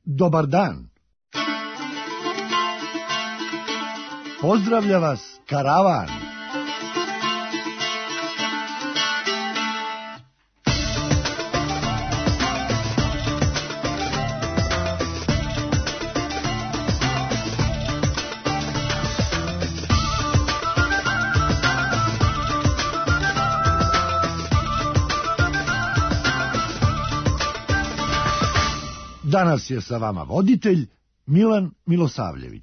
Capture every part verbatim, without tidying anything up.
dobar dan. Pozdravlja vas karavan. Danas je sa vama voditelj Milan Milosavljević.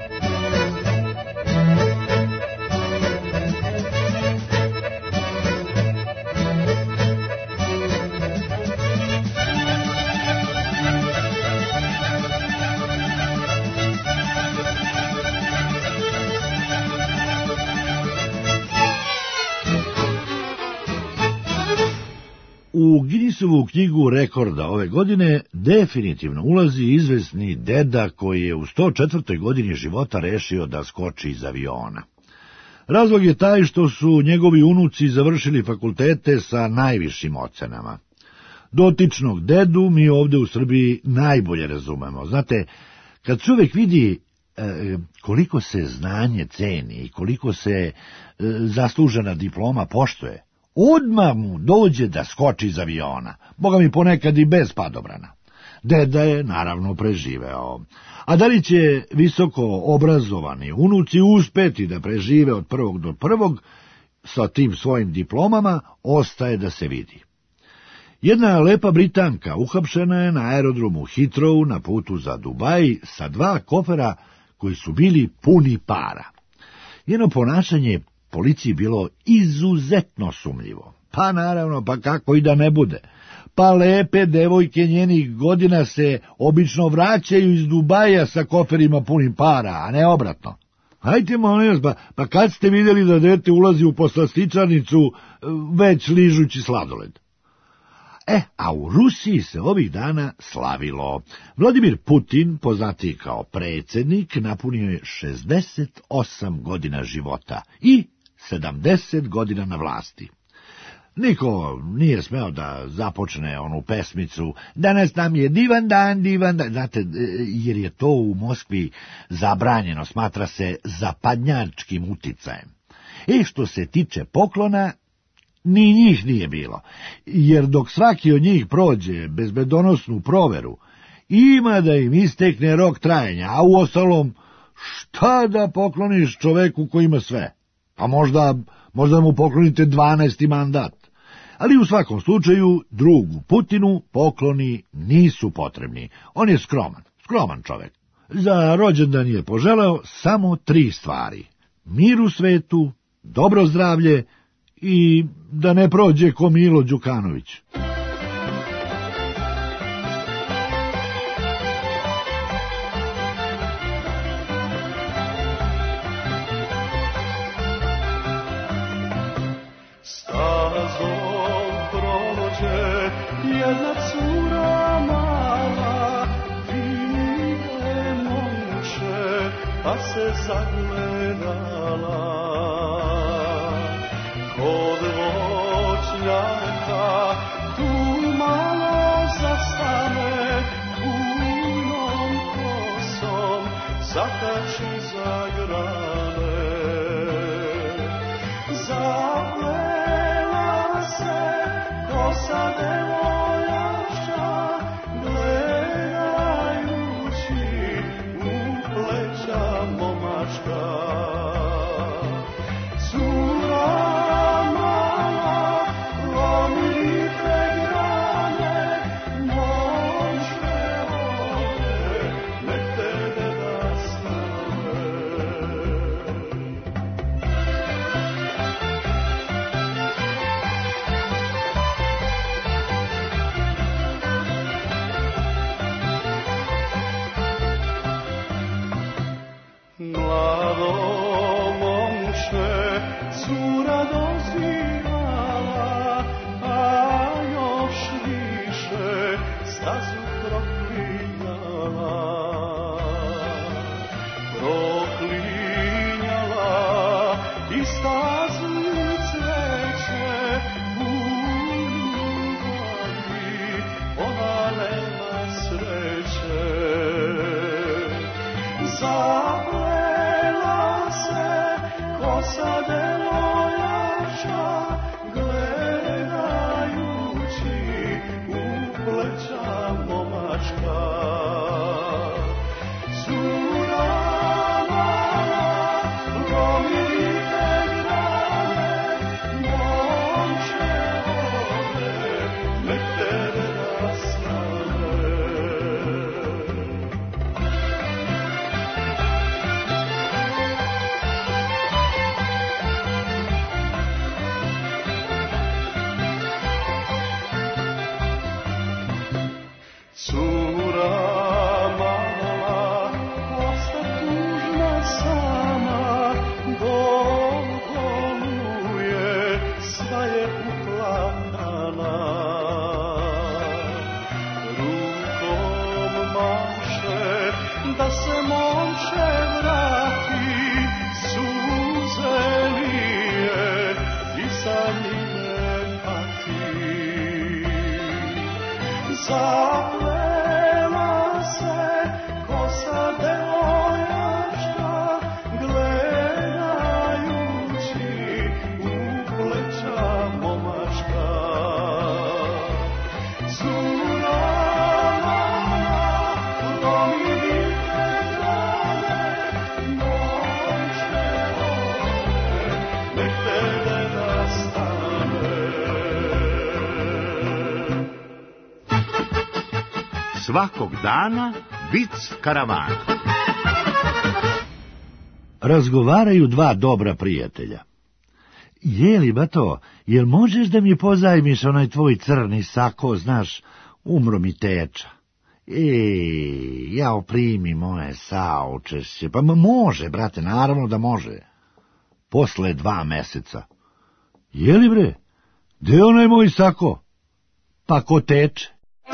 U Guinnessovu knjigu rekorda ove godine definitivno ulazi izvesni deda koji je u sto četvrtoj godini života rešio da skoči iz aviona. Razlog je taj što su njegovi unuci završili fakultete sa najvišim ocenama. Dotičnog dedu mi ovde u Srbiji najbolje razumemo. Znate, kad čovjek vidi e, koliko se znanje ceni i koliko se e, zaslužena diploma poštuje, odmah mu dođe da skoči iz aviona, boga mi ponekad i bez padobrana. Deda je naravno preživeo. A da li će visoko obrazovani unuci uspeti da prežive od prvog do prvog sa tim svojim diplomama, ostaje da se vidi. Jedna lepa Britanka uhapšena je na aerodromu Heathrow na putu za Dubaj sa dva kofera koji su bili puni para. Njeno ponašanje policiji bilo izuzetno sumnjivo. Pa naravno, pa kako i da ne bude. Pa lepe devojke njenih godina se obično vraćaju iz Dubaja sa koferima punim para, a ne obratno. Hajte molim vas, pa, pa kad ste vidjeli da dete ulazi u poslastičarnicu već ližući sladoled? E, a u Rusiji se ovih dana slavilo. Vladimir Putin, poznatiji kao predsjednik, napunio je šezdeset osam godina života i sedamdeset godina na vlasti. Niko nije smeo da započne onu pesmicu "Danas nam je divan dan, divan dan", znate, jer je to u Moskvi zabranjeno, smatra se zapadnjačkim uticajem. I što se tiče poklona, ni njih nije bilo, jer dok svaki od njih prođe bezbedonosnu proveru, ima da im istekne rok trajanja, a uostalom, šta da pokloniš čoveku koji ima sve? Pa možda, možda mu poklonite dvanaesti mandat. Ali u svakom slučaju, drugu Putinu pokloni nisu potrebni. On je skroman, skroman čovek. Za rođendan je poželeo samo tri stvari: mir u svetu, dobro zdravlje i da ne prođe ko Milo Đukanović. Stazom prođe jedna cura mala, vide momče, pa se zagledala. Kod voćnjaka tu malo zastane, punom kosom zakači za grane. Zaplela se kosa devojaka, gledajući u pleća momačka. se momče vrati, suze lije i za njime pati. Zaplela se kosa devojaka, gledajući u pleća momaška. Zurana lomi grane, momče ove, nek tebe nastane. Svakog dana vic karavana. Razgovaraju dva dobra prijatelja. Jeli, bato, jel možeš da mi pozajmiš onaj tvoj crni sako, znaš, umro mi teča. Ej, jao, primi moje saučešće. Pa može, brate, naravno da može. Posle dva meseca. Jeli, bre, gde je onaj moj sako? Pa ko teče?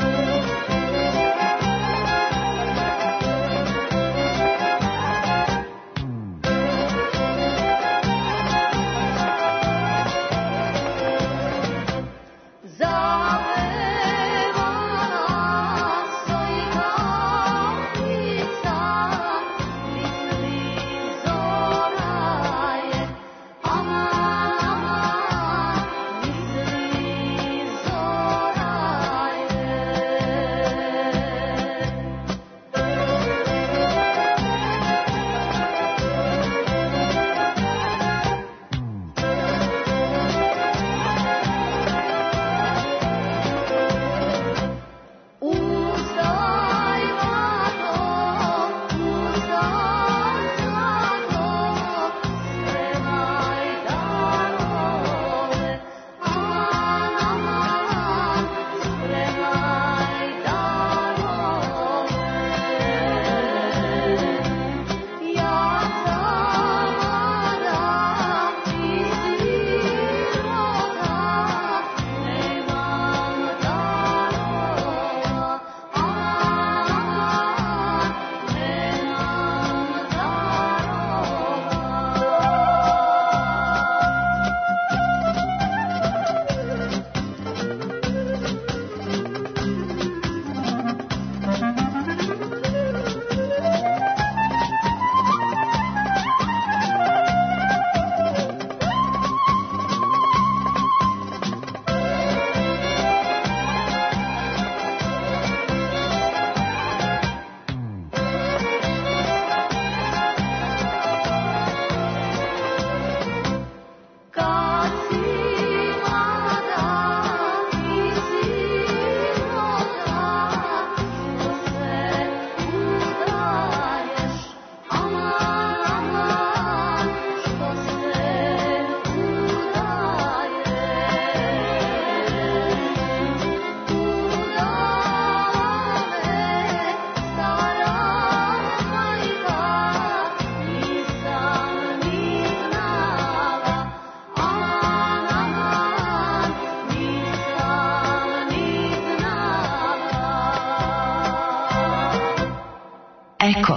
Eko.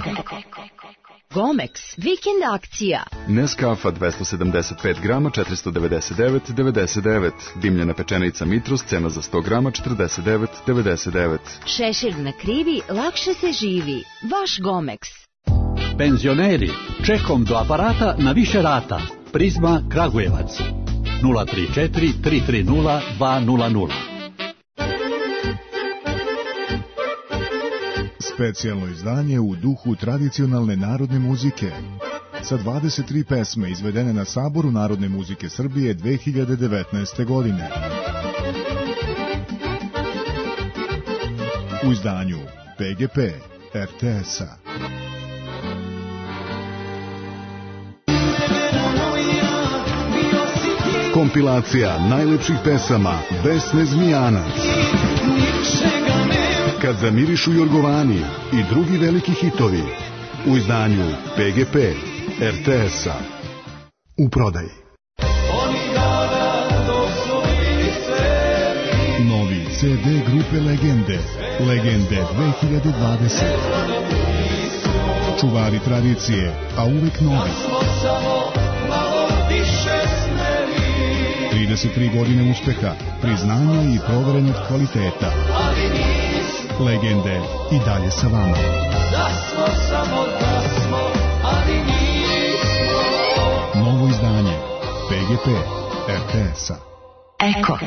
Gomex, vikend akcija. Nescafa dvesta sedamdeset pet grama, četiristo devedeset devet zarez devedeset devet. Dimljena pečenica Mitros, cena za sto grama, četrdeset devet zarez devedeset devet. Šešir na krivi, lakše se živi. Vaš Gomex. Penzioneri, čekom do aparata na više rata. Prizma Kragujevac. nula tri četiri tri tri nula dva nula nula. Specijalno izdanje u duhu tradicionalne narodne muzike sa dvadeset tri pesme izvedene na Saboru Narodne muzike Srbije dve hiljade devetnaeste. godine. U izdanju P G P R T S-a. Kompilacija najlepših pesama Vesne Zmijanac. Kad zamirišu Jorgovani i drugi veliki hitovi. U izdanju P G P R T S-a. U prodaji. Novi C D grupe Legende. Legende dve hiljade dvadeset. Čuvari tradicije, a uvek novi. trideset tri godine uspeha, priznanja i proverenog kvaliteta. Legende i dalje sa vama. Novo izdanje P G P R T S-a. Eko.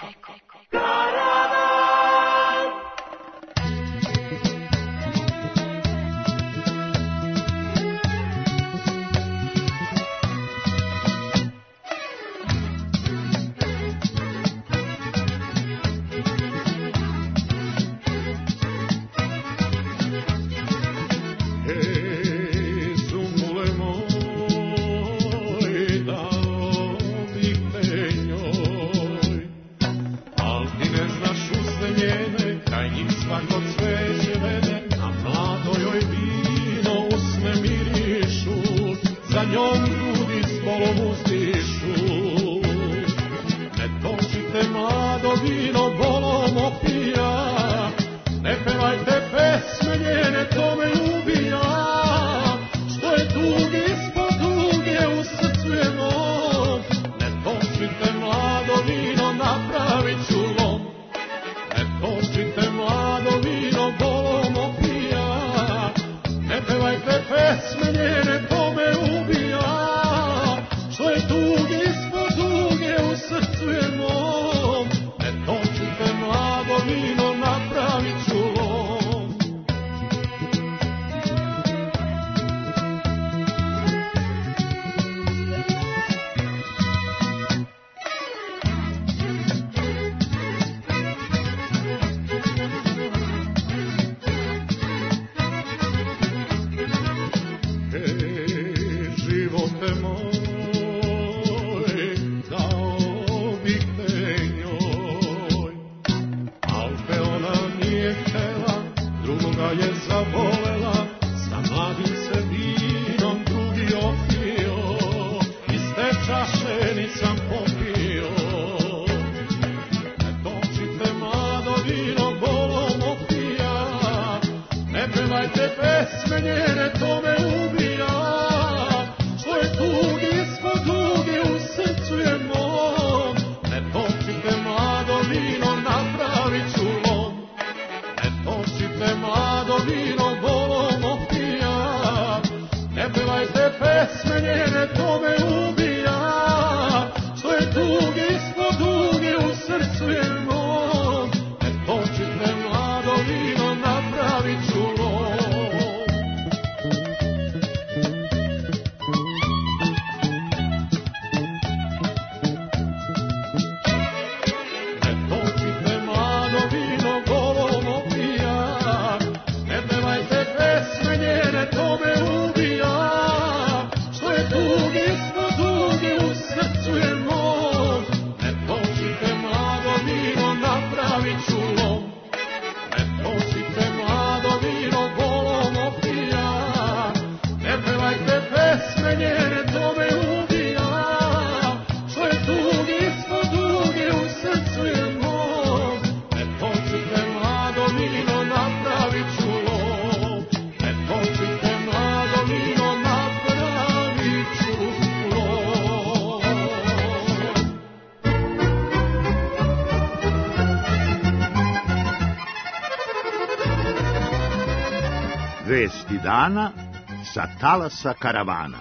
Vesti dana sa talasa karavana.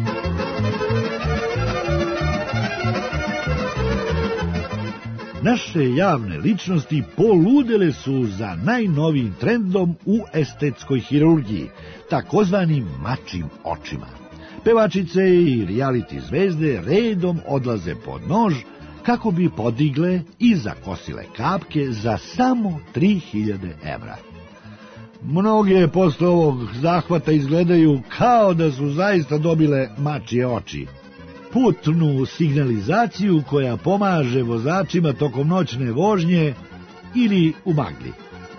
Naše javne ličnosti poludele su za najnovijim trendom u estetskoj hirurgiji, takozvanim mačjim očima. Pevačice i reality zvezde redom odlaze pod nož kako bi podigle i zakosile kapke za samo tri hiljade evra. Mnoge posle ovog zahvata izgledaju kao da su zaista dobile mačje oči. Putnu signalizaciju koja pomaže vozačima tokom noćne vožnje ili u magli.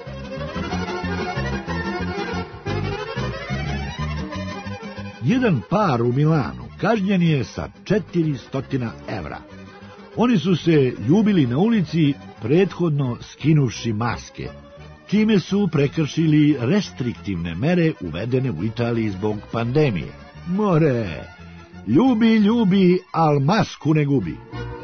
Jedan par u Milanu kažnjen je sa četiristo evra. Oni su se ljubili na ulici prethodno skinuvši maske. time su prekršili restriktivne mere uvedene u Italiji zbog pandemije. More, ljubi, ljubi, al masku ne gubi.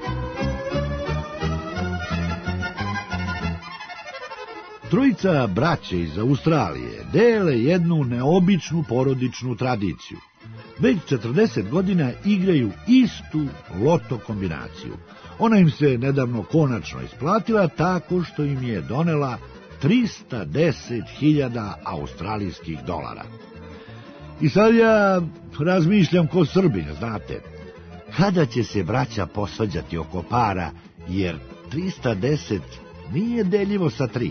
Trojica braće iz Australije dele jednu neobičnu porodičnu tradiciju. Već četrdeset godina igraju istu loto kombinaciju. Ona im se nedavno konačno isplatila tako što im je donela trista deset hiljada australijskih dolara. I sad ja razmišljam ko Srbin, znate, kada će se braća posvađati oko para, jer trista deset nije deljivo sa tri.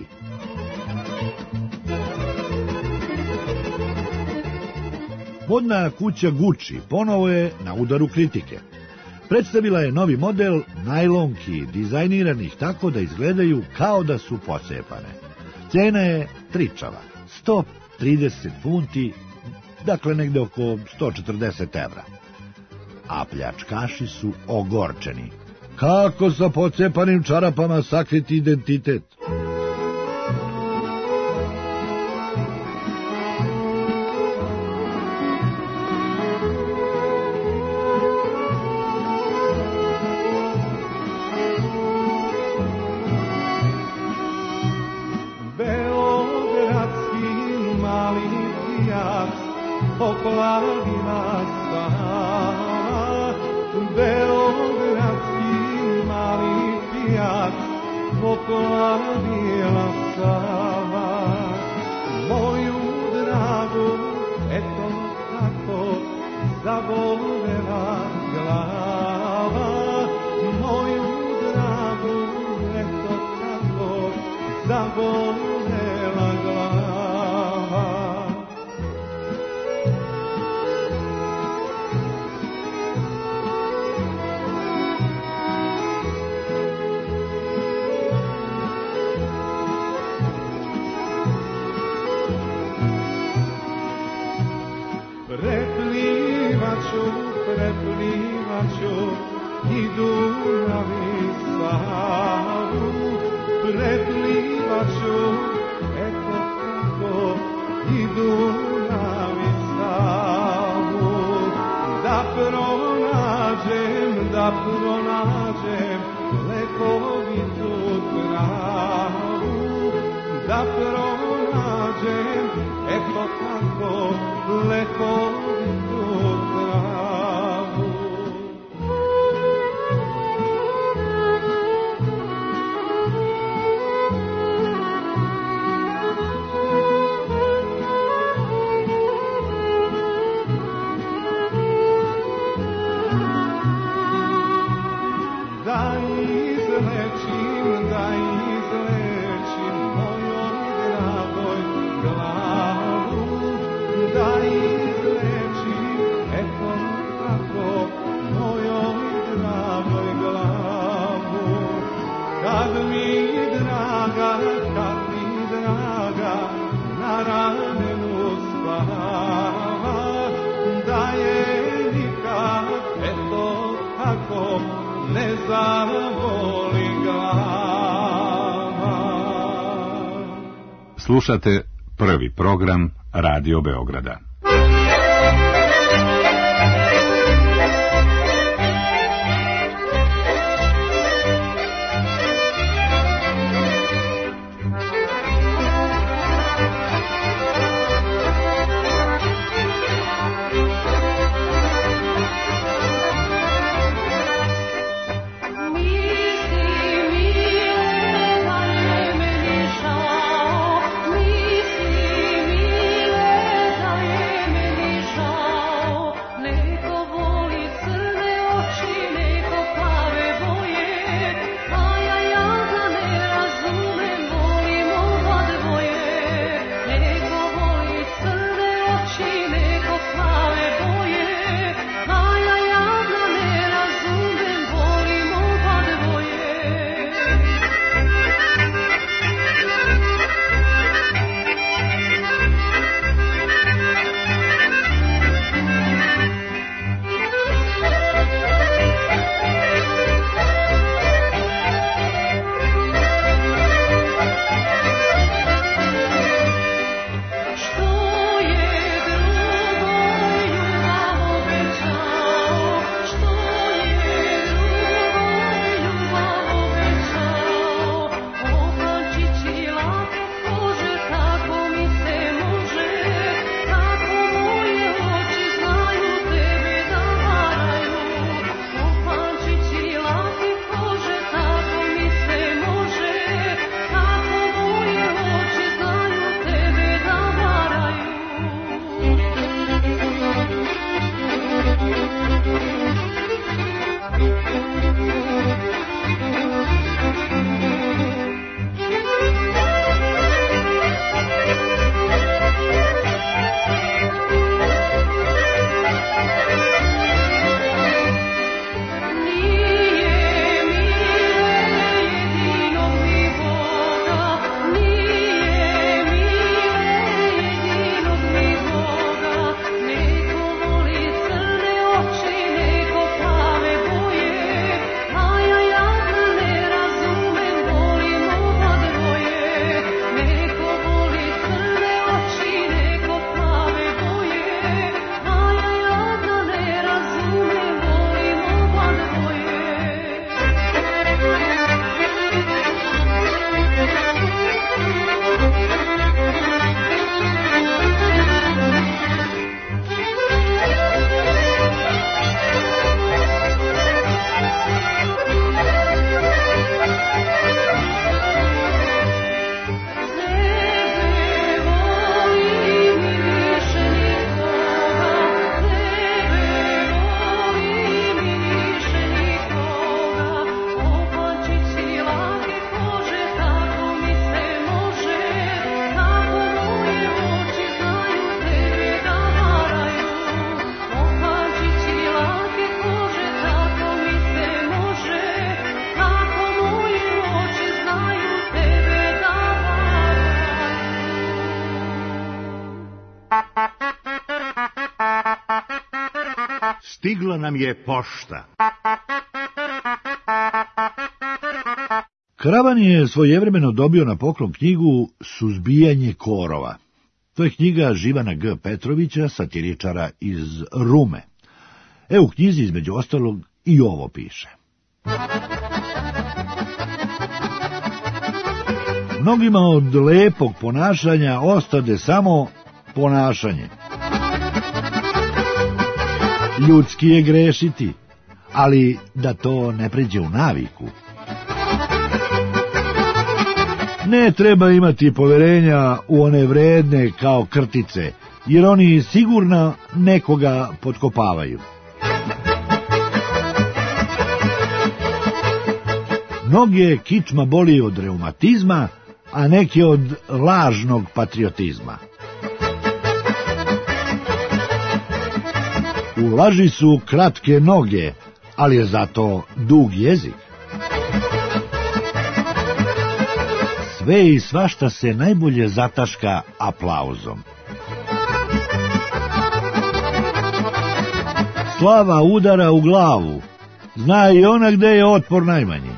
Modna kuća Gucci ponovo je na udaru kritike. Predstavila je novi model najlonki dizajniranih tako da izgledaju kao da su pocepane. Cena je tričava, sto trideset funti, dakle negde oko sto četrdeset evra. A pljačkaši su ogorčeni. Kako sa pocepanim čarapama sakriti identitet? Poplavila Sava, beogradski mali pijac, poplavila Sava, moju dragu, eto tako, zabolela glava, moju dragu, eto tako, zabolela glava. Preplivaću, preplivaću i Dunav i Savu, preplivaću, eto tako, i Dunav i Savu, da pronađem, da pronađem lekovitu travu, da pronađem, eto tako, lekovitu travu. Da izlečim, da izlečim mojoj dragoj glavu, da izlečim, eto tako, mojoj dragoj glavu. Kad mi draga, kad mi draga, na ramenu spava, da je nikad, eto tako, ne zavoli glava. Slušate prvi program Radio Beograda. Misi, mile, da je meni stigla nam je pošta. Karavan je svojevremeno dobio na poklon knjigu Suzbijanje korova. To je knjiga Živana G. Petrovića, satiričara iz Rume. E, u knjizi između ostalog i ovo piše. Mnogima od lepog ponašanja ostade samo ponašanje. Ljudski je grešiti, ali da to ne pređe u naviku. Ne treba imati poverenja u one vredne kao krtice, jer oni sigurno nekoga potkopavaju. Mnoge kičma boli od reumatizma, a neke od lažnog patriotizma. U laži su kratke noge, ali je zato dug jezik. Sve i svašta se najbolje zataška aplauzom. Slava udara u glavu, zna i ona gde je otpor najmanji.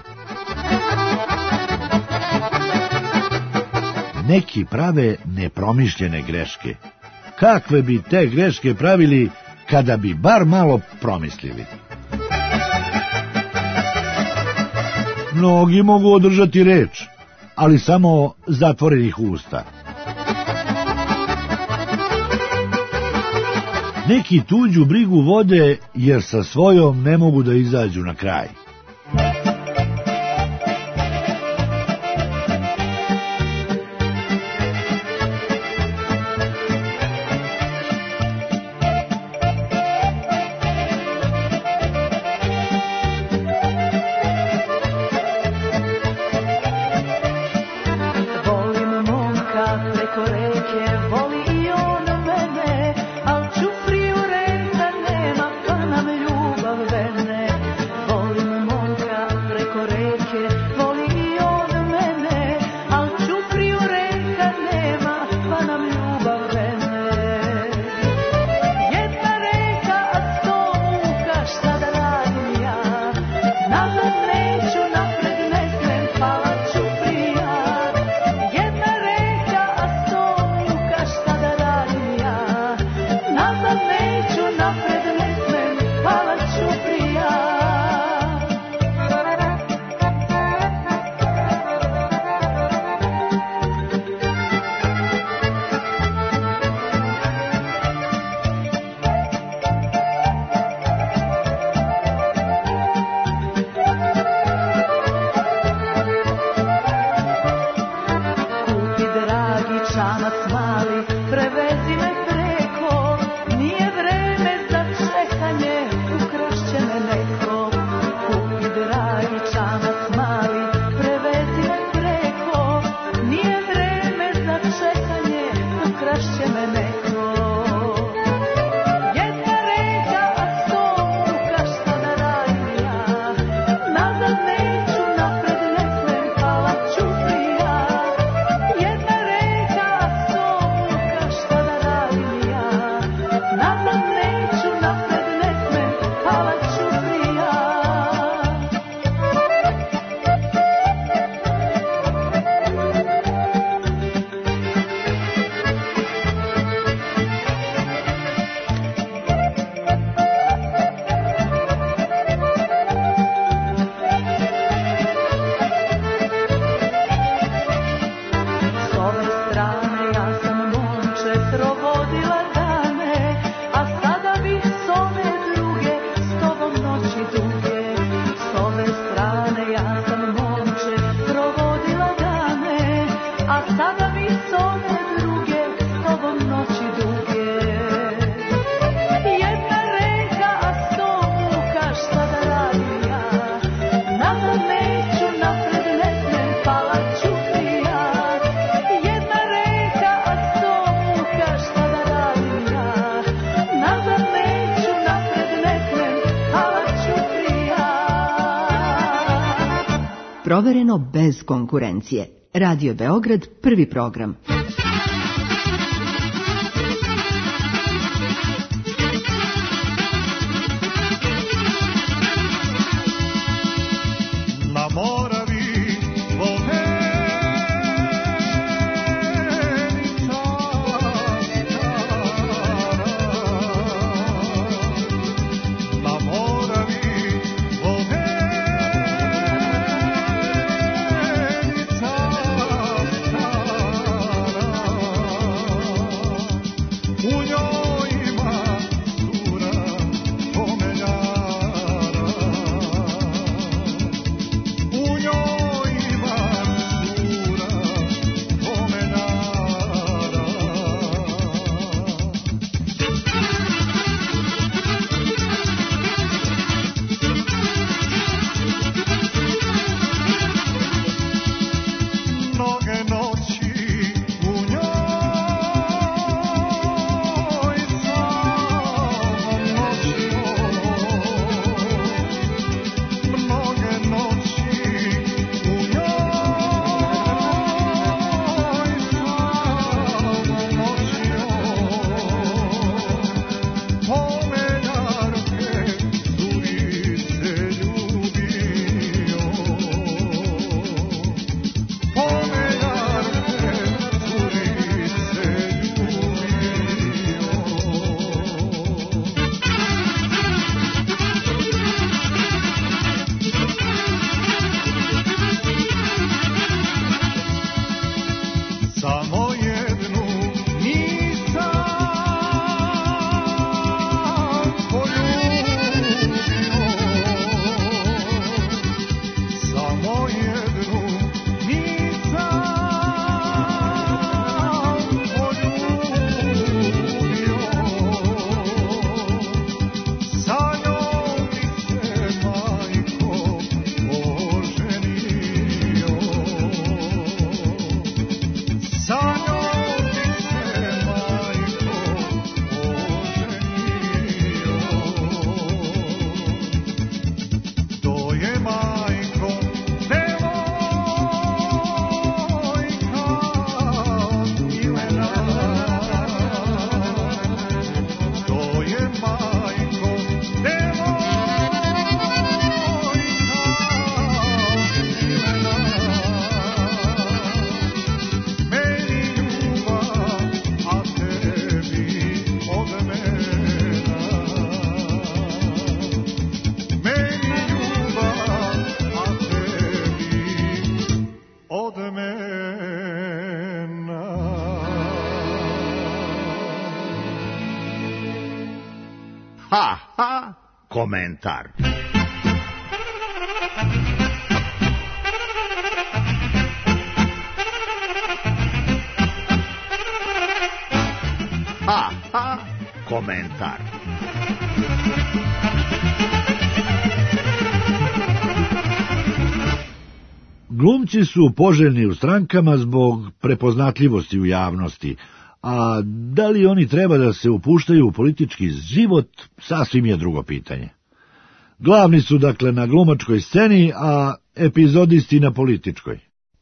Neki prave nepromišljene greške. Kakve bi te greške pravili kada bi bar malo promislili? Mnogi mogu održati reč, ali samo zatvorenih usta. Neki tuđu brigu vode jer sa svojom ne mogu da izađu na kraj. Provereno bez konkurencije. Radio Beograd, prvi program. Ha, ha, komentar. Ha, ha, komentar. Glumci su poželjni u strankama zbog prepoznatljivosti u javnosti, a da li oni treba da se upuštaju u politički život, sasvim je drugo pitanje. Glavni su dakle na glumačkoj sceni, a epizodisti na političkoj.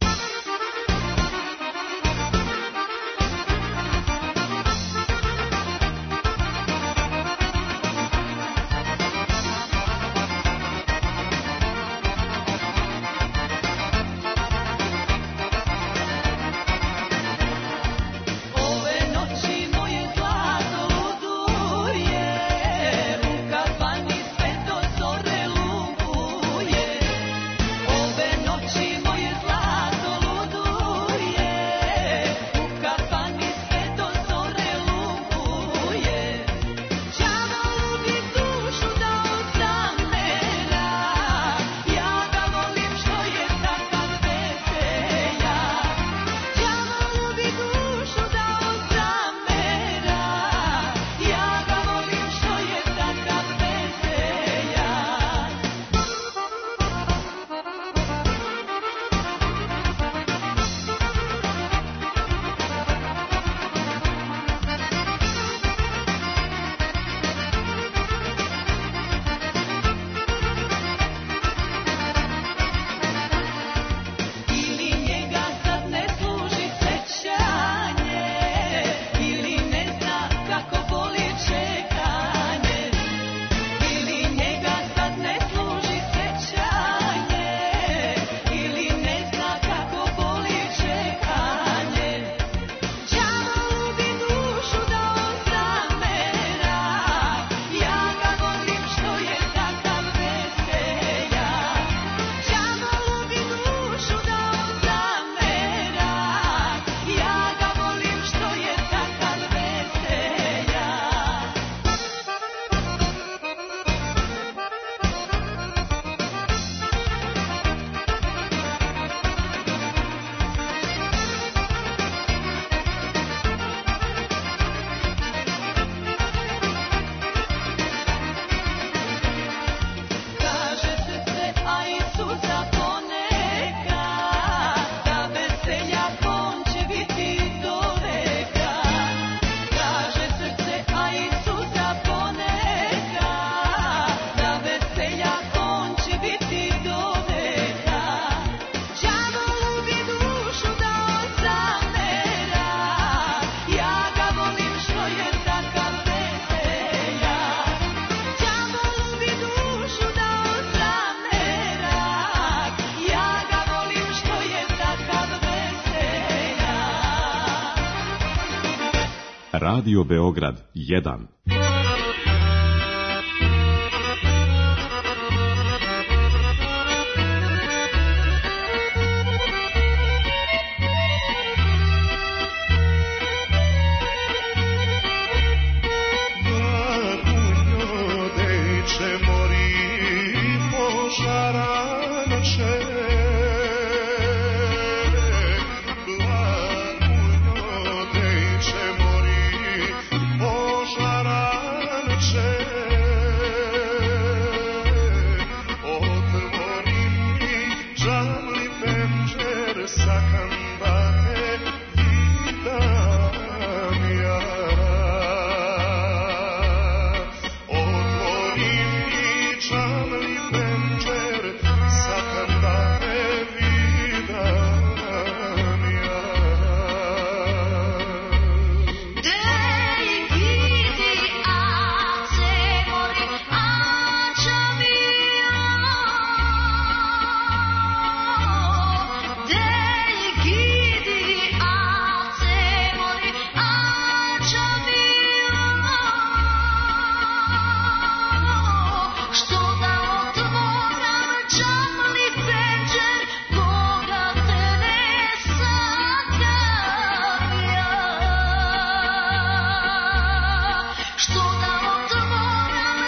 Radio Beograd jedan.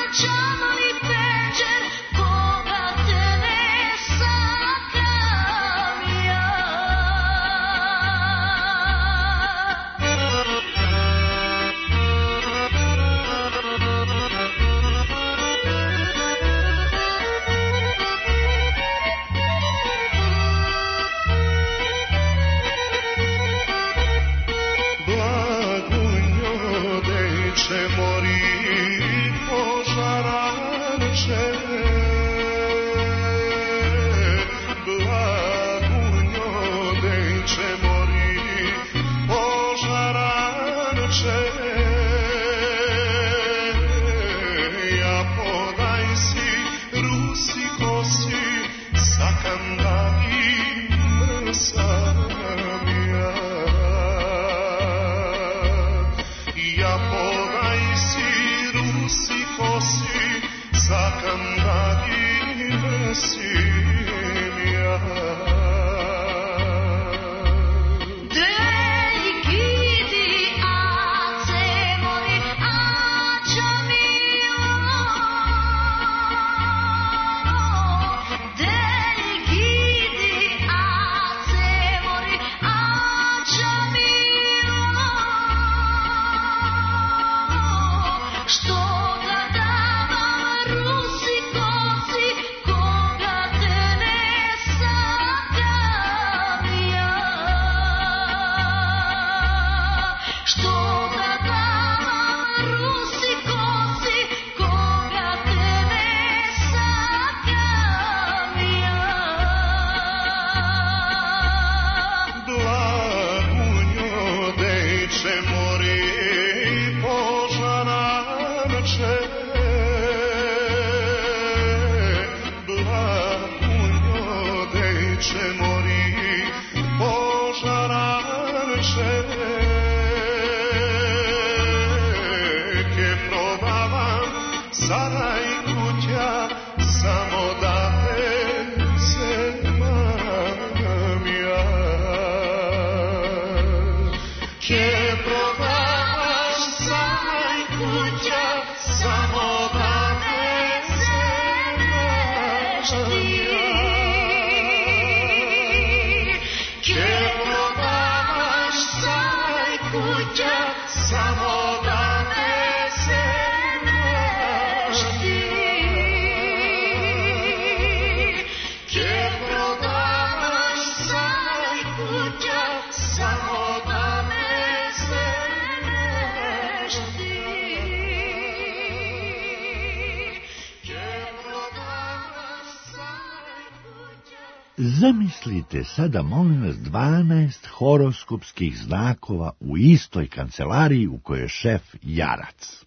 Zamislite sada, molim vas, dvanaest horoskopskih znakova u istoj kancelariji u kojoj je šef jarac.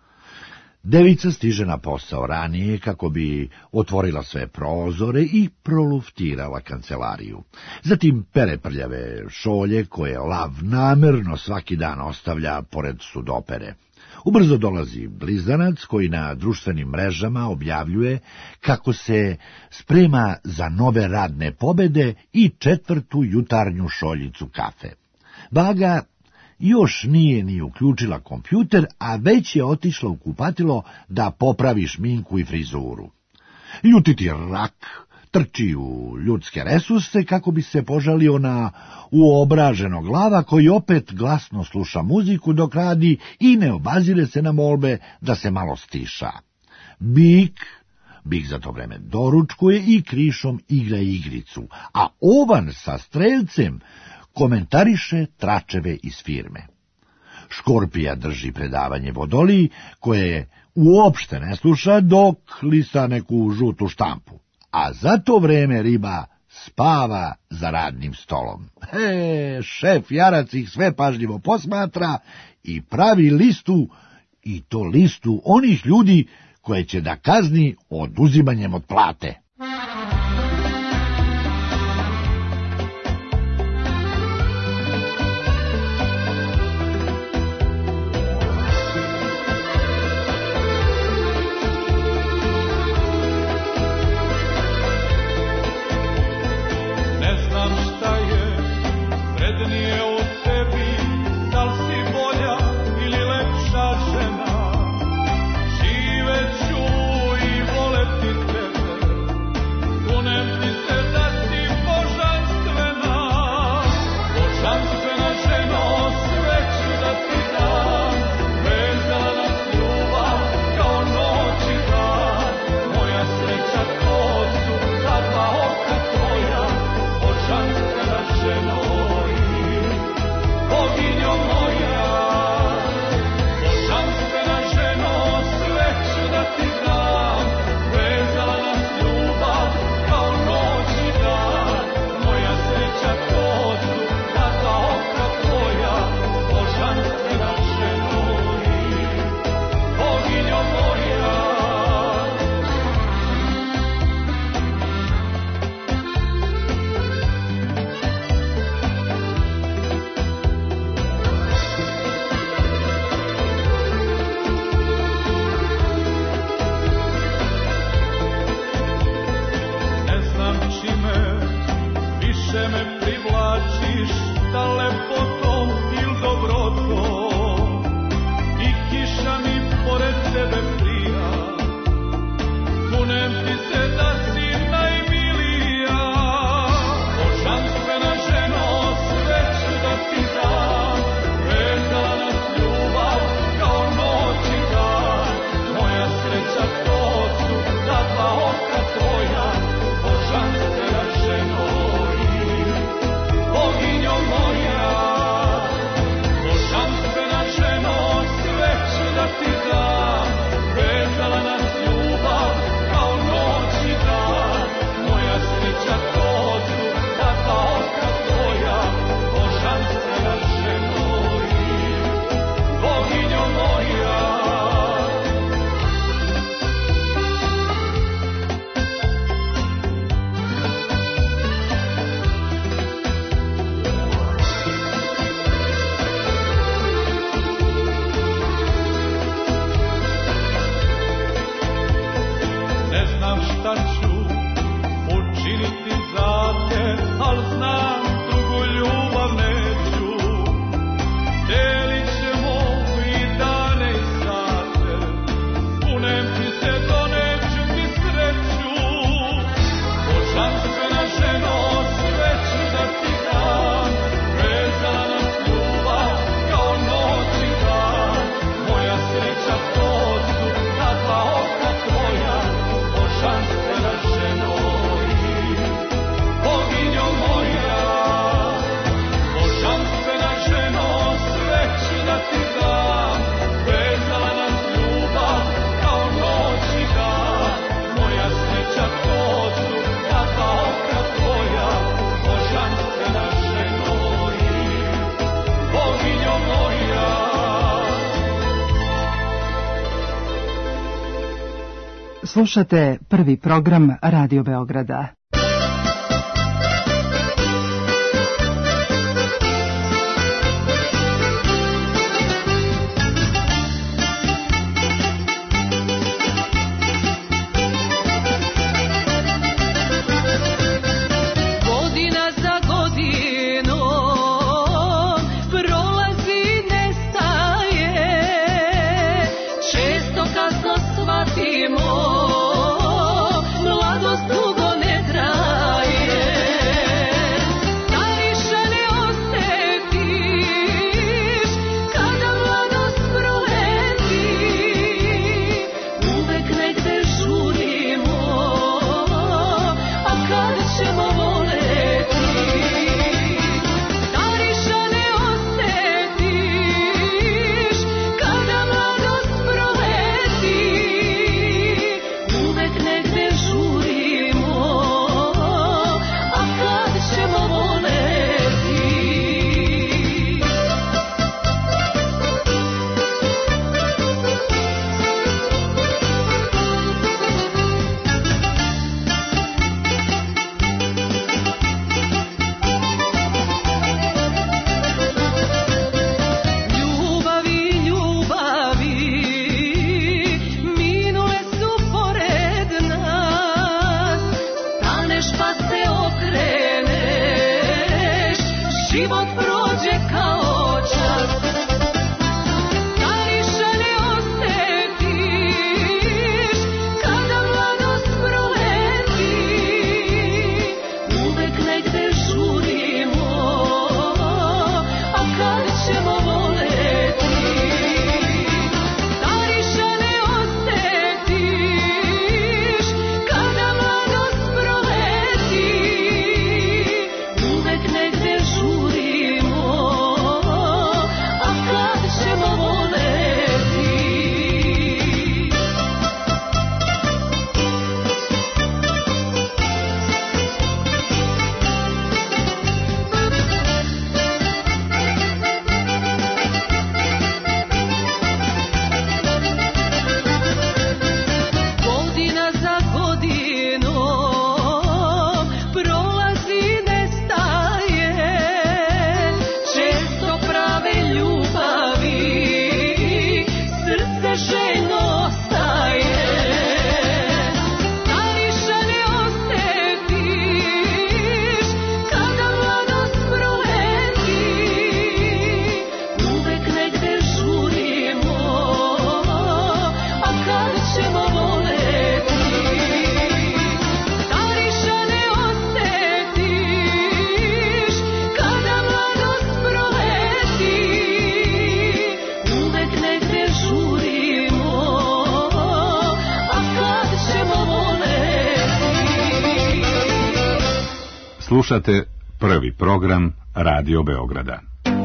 Devica stiže na posao ranije kako bi otvorila sve prozore i proluftirala kancelariju. Zatim pere prljave šolje koje lav namerno svaki dan ostavlja pored sudopere. Ubrzo dolazi blizanac koji na društvenim mrežama objavljuje kako se sprema za nove radne pobede i četvrtu jutarnju šoljicu kafe. Vaga još nije ni uključila kompjuter, a već je otišla u kupatilo da popravi šminku i frizuru. Ljutiti rak trči u ljudske resurse kako bi se požalio na uobraženog lava koji opet glasno sluša muziku dok radi i ne obazire se na molbe da se malo stiša. Bik, Bik za to vreme doručkuje i krišom igra igricu, a ovan sa strelcem komentariše tračeve iz firme. Škorpija drži predavanje Vodoliji, koje uopšte ne sluša dok lista neku žutu štampu, a za to vreme riba spava za radnim stolom. He, šef jarac ih sve pažljivo posmatra i pravi listu, i to listu onih ljudi koje će da kazni oduzimanjem od plate. Živeću tebe prija, kunem ti se da si najmilija. Božanstvena ženo, sve ću da ti dam, vezala nas ljubav kao noć i dan. Moja sreća to su ta dva oka tvoja, božanstvena ženo i boginjo moja. Božanstvena ženo, sve ću da ti dam, vezala nas ljubav kao noć i dan. Moja sreća to su ta dva oka tvoja, božanstvena ženo i boginjo moja. Ne znam šta ću učiniti za te, al znam drugu ljubav neću. Delit ćemo i dane i sate, kunem ti se, doneću ti sreću. Božanstvena ženo, sve ću da ti dam, vezala nas ljubav kao noć i dan. Moja sreća to su ta dva oka tvoja, božanstvena ženo i boginjo moja. Božanstvena ženo, sve ću da ti dam, vezala nas ljubav kao noć i dan. Moja sreća to su ta dva oka tvoja, božanstvena ženo i boginjo moja. Slušate prvi program Radio Beograda. Godina za godinom prolazi, nestaje. Često kasno shvatimo, mladost dugo ne traje. Slušate prvi program Radio Beograda.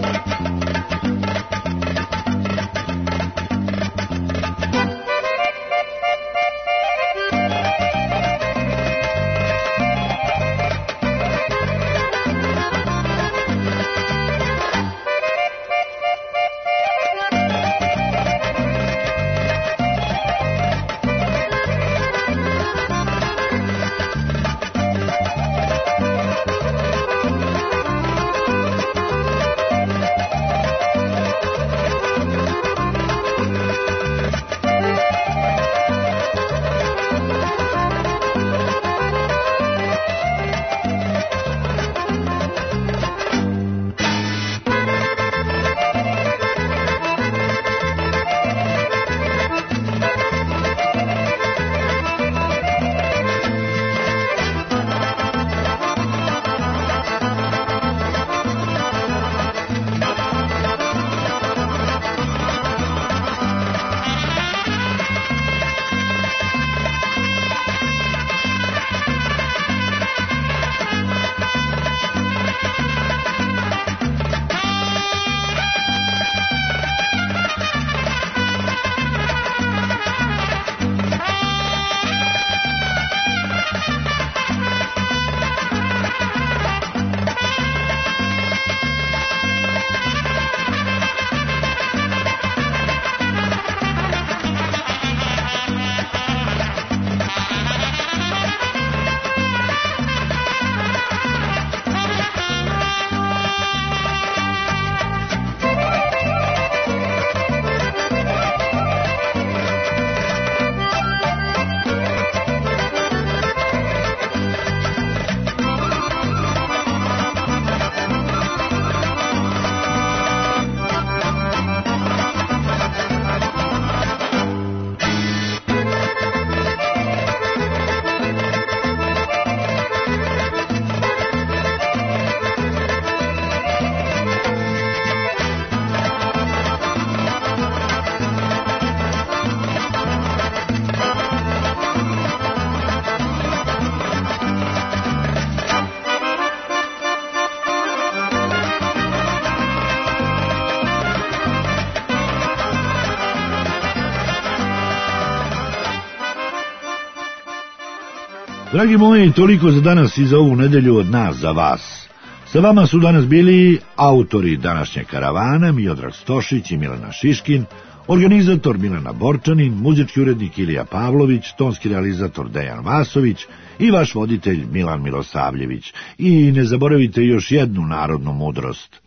Dragi moji, toliko za danas i za ovu nedelju od nas za vas. Sa vama su danas bili autori današnje karavane Miodrag Stošić i Milena Šiškin, organizator Milena Borčanin, muzički urednik Ilija Pavlović, tonski realizator Dejan Vasović i vaš voditelj Milan Milosavljević. I ne zaboravite još jednu narodnu mudrost.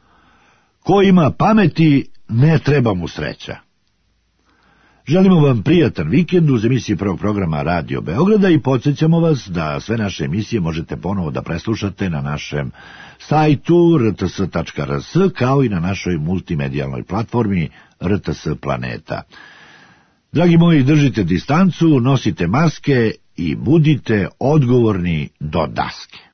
Ko ima pameti, ne treba mu sreća. Želimo vam prijatan vikend uz emisiji prvog programa Radio Beograda i podsjećamo vas da sve naše emisije možete ponovo da preslušate na našem sajtu r t s tačka r s kao i na našoj multimedijalnoj platformi R T S Planeta. Dragi moji, držite distancu, nosite maske i budite odgovorni do daske.